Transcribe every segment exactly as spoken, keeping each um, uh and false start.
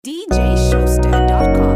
D J Showster dot com.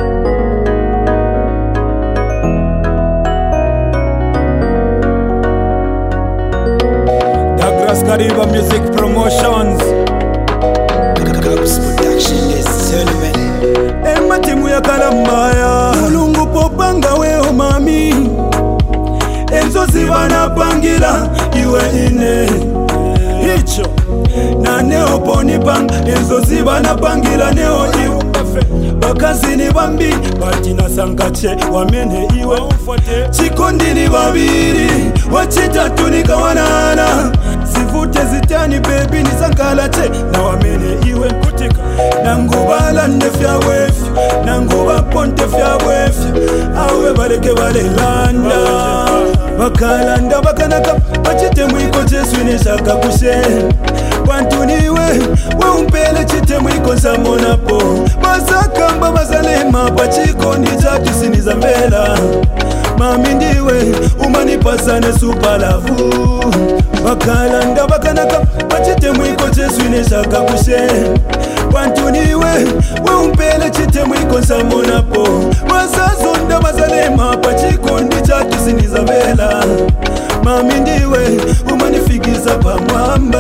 Douglas Kariba Music Promotions. Gabs Production is gentlemen. Emma timu ya kalamaya Mulungu popanga weo mami Enzo zivana pangila iwe ine Hicho na neo poni pang Enzo zivana pangila neo iwe Bakazini bambi Batina sankache wamene iwe Chikondini babiri Wachitatu nikawanana Sivute zitani baby ni sankalache Na wamene iwe kutika Nangubala ndefya wefya Nanguba ponte fya wefya Awe bareke bale landa Bakalanda bakanaka Bachite mwiko jesu nishaka kushe Bantu niwe We umpele chite mwiko samonapo Basakamba bazalema Bachiko ni chatu siniza mbela Mami ndiwe umanipasane supalavu Bakalanda bakanaka Bachite mwiko jesu nishaka kushe Bantu niwe We umpele chite mwiko samonapo Basazonda bazalema Bachiko ni chatu siniza mbela Mami ndiwe umanifikiza pa mwamba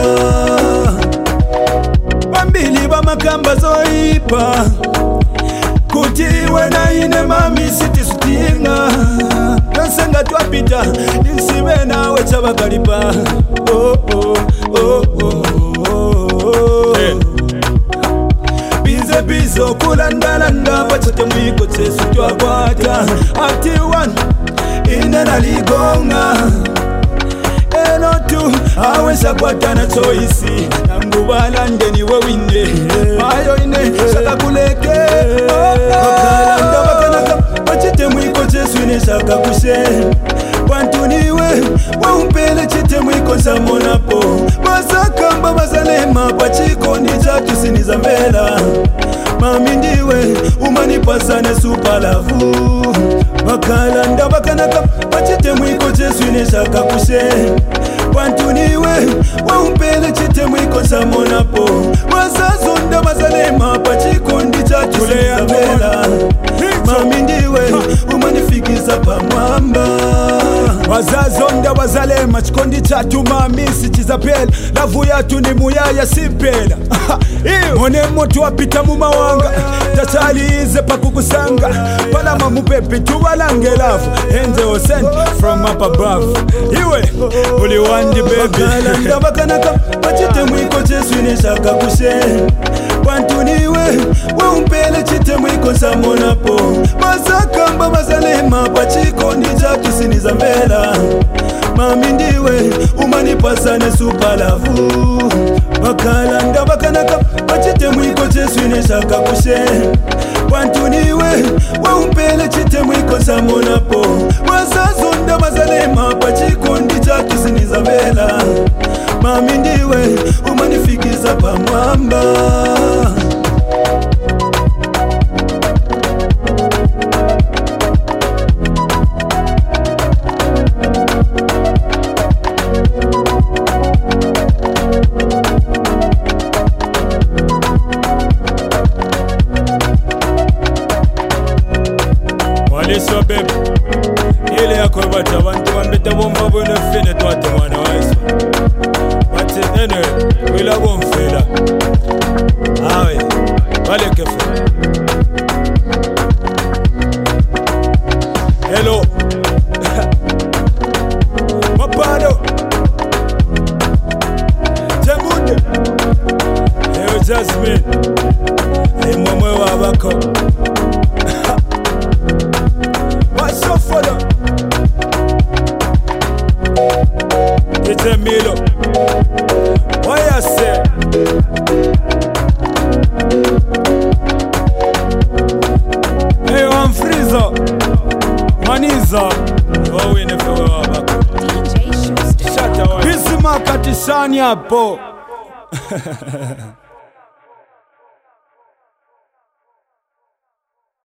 Bambili ba makamba zoipa Kutiwe na ine mami siti sutinga Nansenga tuapita Nisiwe nawe chabakalipa Oh oh oh oh oh hey. Bize bizo kulandalanda Bachate mwiko chesu tuakwata Ati one Ine naligonga Eno tu Awesha kwa tana choisi Nangubala ndeni wewine Mayo ine shaka kuleke Bakalanda bakanaka Bachite mwiko jesu ine shaka kushe Bantu niwe Waumpele chite mwiko samonapo Masakamba bazalema Bachiko ni chatu siniza mbela Mami ndiwe umanipasane supalavu Bakalanda bakanaka Bachite mwiko jesu ine shaka kushe Bantu niwe Waumpele chite mwiko samonapo Wasazonda bazalema Bachiko ndi chatu siniza mbela Mami ndiwe umanifikiza pa mwamba Wazazonda wazalema chikondi chatu mami sichizapela Lavu yatu ni muyaya simpela Mone motu wapita mumawanga Tachalize pakukusanga Palama mupepi tuwalange lavu Enze osend from up above Iwe uli wandi baby Bakalanda bakanaka Bachite mwiko jesu nishaka kushe Bantu niwe Waumpele chite mwiko samonapo Masakamba bazalema Bachiko ni chatu siniza mbela Mami ndiwe umanipasane supalavu Bakalanda bakanaka Bachite mwiko jesu nishaka kushe Bantu niwe Waumpele chite mwiko samonapo Wasazonda bazalema Bachiko ndi chatu siniza mbela Mami ndiwe umanifikiza pa mwamba Waliswa baby Ile yako bata bantu bambeta bomba bwene fene twate mwana waiswa Bati ene wila bomfela Awe Wale kefe Hello Mapado Temunde Eyo Jasmine Eyo mwemwe wabako It's a Milo. Why I say? Hey, I'm Freezer. Maniza. Oh, we never were back. D J Showster. Shut up. This is my Katishani Apo.